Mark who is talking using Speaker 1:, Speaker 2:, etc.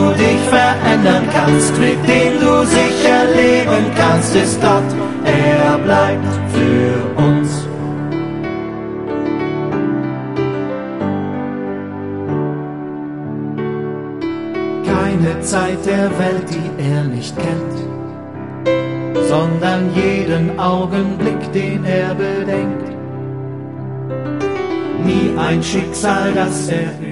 Speaker 1: du dich verändern kannst, mit dem du sicher leben kannst, ist Gott, er bleibt für uns. Keine Zeit der Welt, die er nicht kennt, sondern jeden Augenblick, den er bedenkt. Nie ein Schicksal, das er